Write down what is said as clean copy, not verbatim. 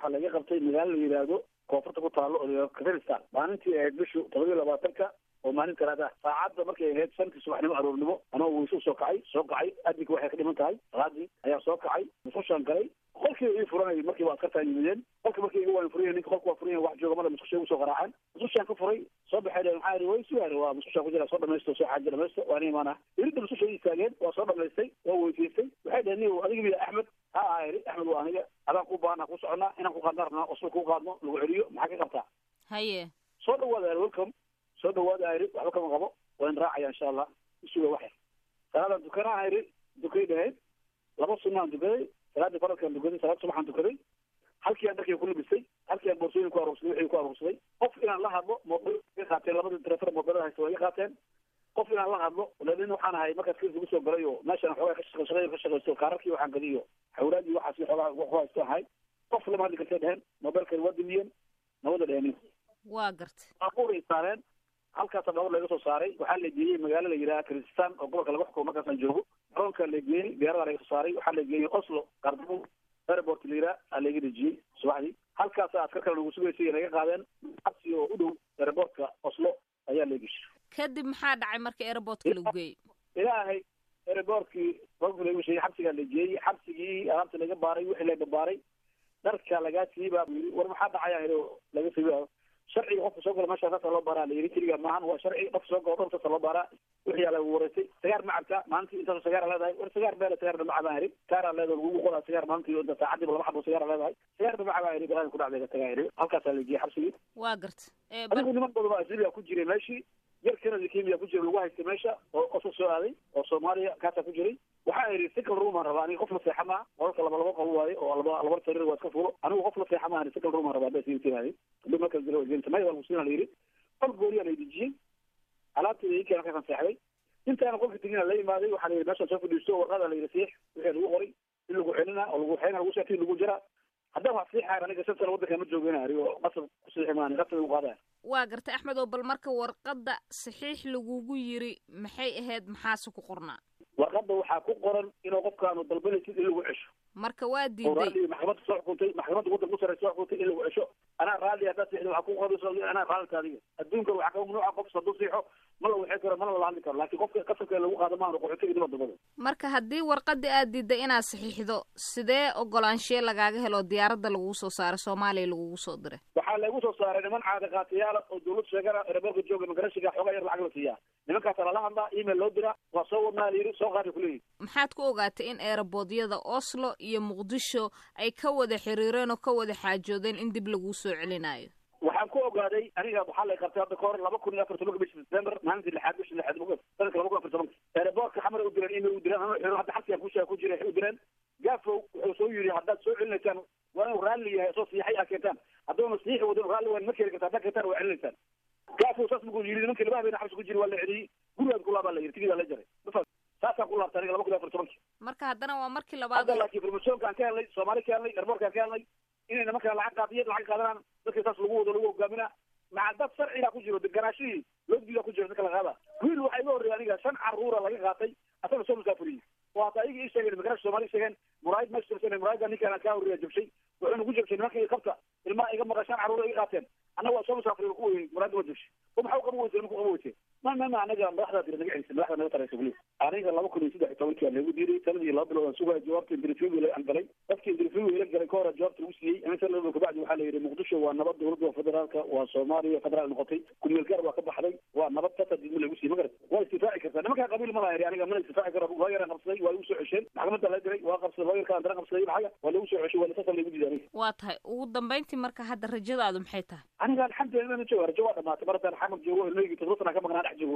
waxaa laga qabtay magaalo la yidhaahdo koonfurta ku taalo oo Kazakhstan maalintii ay bishu 27 oo maalin talaada saacadda markay ahayd shantii subaxnimo aroornimo anoo weysu soo kacay adinku waxay ka dhiman tahay salaadii ayaa soo kacay musqushaan galay qolkii ii furanay markii waa askartaa yimideen qolkii iga waan furiyay ninka qolku waa furiyay wax jooga mala musqusha ugu soo qaraaceen musqushaan ka furay soo baxay maxaa yiri way su'aal waa musqusha ku jira soo dhamaysto soo xaaji dhamaysto waa nin maana irinta musqusha ii taageen waa soo dhamaystay waa weydiistay waxay dhaheen adiga biyo Axmed Axmed waa aniga adaan ku baana ku socona inaan ku qadarna usul ku qaadno lagu celiyo maxaa ka qabtaa haye soo dhawaada welcome soo dhawaada ayri waxba kama qabo waan raacaya insha Allah isuga waxay salaada dukana ayri dukay dhahay laba sunnaan dukaday salaada faralkan dukaday salaad subaxan dukaday halkii aan dadkii ku libisay halkii aan boorsooyin ku aroorsaday wixii ku aroorsaday qof inaan la hadlo mobil ka qaateen labada telefoon mobilada haysto way qaateen qof inaan la hadlo laakiin waxaan ahay markaas kiis soo galay oo meeshan xogaa ka shaqeysto kaararkii waxaan gadiyo xawraadii waxaas xogaa wax haysto ahay qof lama hadli kartay dhahan mobilka waa dimiyeen nabada dhahan waa gartay aqoon saareen halkaas dhawr laga soo saaray waxaa la geeyay magaalada la yiraahdo Kazakhstan oo gobolka laga xukumo markaas aan joogo garoonka la geeyay beeraha laga soo saaray waxaa la geeyay Oslo Qardoon airport lira laga dejiyay subaxdii halkaas askar kale lagu sugaysay laga qaadeen absi oo u dhow airportka Oslo ayaa la geeyay kadib maxaa dhacay markii airportka lagu geeyay ilaahay airportkii qofkii lagu sheegay xabsiga la geeyay xabsigii alaabta laga baaray wixii laga baaray dharka laga siibaa war maxaa dhacay laga siibaa sharciga qofka soo gala meesha loo baaraa la yiri kaliya maahan waa sharci qofka soo galo qofka loo baaraa wixii la wareysay sagaar macabka maanta inta sagaar leedahay war sagaar beel sagaar macabaan yiri kaara leedahay ugu qodaa sagaar maanta iyo saacadii laba xabo sagaar leedahay sagaar macabaan yiri garan ku dhacday tagayri halkaas la geeyay xabsigii waa gartay anigu niman badan oo asiliya ku jiray meeshii yarkana Kenya ku jiray lagu haystay meesha oo soo aaday oo Soomaaliya kaasa ku jiray waxa ay sikal room rabaan qof la seexama qolka laba qol waaye oo laba sariir waa iska fuulo anigu qof la seexama sikal room rabaa bas intii duma kala jiro inta ma yar musina leeyri qol gooriya la dijiyay alaabtii ay keenay ka seexday intaan qolka tigina la imaaday waxa la yiri meesha soo fadhiisto warqada la yiri seex wixii lagu qoray in lagu xilina oo lagu xeena lagu sheekay lagu jira hadda wax fiixa aniga sabtan waddanka ma joogeenaari oo qasab ku saxiimaan qasab u qaada waa gartay Axmed oo bal marka warqada saxiix lagugu yiri maxay ahayd maxaa ku qornaa warqada waxa ku qoran inuu qofkaanu dalbanaysid in lagu cesho marka waa diiday maxkamad soo xukuntay maxkamad waddanka ku sareyso xukuntay in lagu cesho ana raali hada saxiix waxa ku qoran ana raali taadiga adduunka waxa ka mamnuuc qof soo saxiixo ma la wixii karo ma la hadli karo laakiin qofka qasabka lagu qaado ma ruuxo tigid wadada marka hadii warqadii aad diiday inaad saxiixdo sidee ogolaanshiye lagaaga helo diyaaradda lagu soo saaray Soomaaliya lagu soo diray waxa lagu soo saaray niman caadi qaatiyaal oo dawlad sheegana reerka jooga magarashiga xogaa yar lacag la siiyaa nimankaas la hadla email loo dira waa soo wadnaa liiri soo qaadi kulay maxaad ku ogaatay in airportyada Oslo iyo Muqdisho ay ka wada xiriireen oo ka wada xaajoodeen in dib lagu soo celinayo waxaan ku ogaaday aniga waxa la qabtay hadda koor 2014 bishii December maalintii lixaad bishii lixaad ugu sanadka 2014 airportka xamar u direen email u direen ama hadda xalka ku jiray u direen gaafo wuxuu soo yiri haddaad soo celinaysaan waa raalli yahay soo siixay akeetan hadduu siixi wado raalli waan markii ka taa keetan waa celinaysaan gaafo saas mugu yiri nimanka labaha bayna xabsi ku jiri waa la celiyay guriga ku laaba la yiri tigida la jaray saasa ku laabtay 2014 marka haddana waa markii labaad laakiin promotionka ka helay Soomaali ka helay airportka ka helay inay marka lacag qaadaan dadka taas lagu wado lagu hogaaminaa ma dad sharciga ku jiro deganaashi loo diido ku jiro dadka la qaada wiil waxa iga horeeyay aniga 5 caruura laga qaatay asaga soo musaafiriin waa taayigi ii sheegay magaalada Soomaali sheegeen muraayid ma shirsan muraayid ninka ka horeeyay jabshay wuxuu ugu jabshay markii qabta ilma iga maqashan caruura iga qaateen ana waa soo musaafiriin ku weyn muraayid ma jabshay kuma xaw qabo wajin ku qabo wajin ma anaga madaxda dir naga ciisan madaxda naga tarayso wali aniga 2013 lagu diiray sanadii laba bilood sugaa jawaabta interview la angalay dadkii interview la galay koora jawaabta uu siiyay inta la ku bacdi waxa la yiri Muqdisho waa nabad dowladda federaalka waa Soomaaliya federaal noqotay kulmeel gaar waa ka baxday waa nabad ka tadib lagu siiyay magar waa istifaaci kartaa nimanka qabiil ma lahayn aniga ma istifaaci karo waa yaran qabsaday waa uu soo cesheen maxkamadda la diray waa qabsaday waa yarka andara qabsaday waxa waa lagu soo ceshay waa la tasal lagu diiday waa tahay ugu dambeyntii marka hadda rajadaadu maxay tahay aniga alxamdulillah ma joogo rajo waa dhamaatay markaan xamad joogo leeyay toddobaad ka maqnaa dhex joogo